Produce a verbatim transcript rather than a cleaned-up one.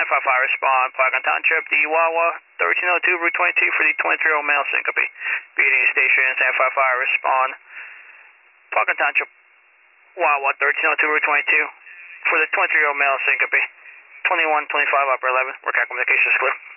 five five, respond, Parkin Township, the Wawa, thirteen oh two, Route twenty-two for the twenty-three-year-old male syncope. Beating station, San five five, respond, Parkin Township, Wawa, thirteen oh two, Route twenty-two for the twenty-three-year-old male syncope. twenty-one twenty-five, upper eleven, work out communications clear.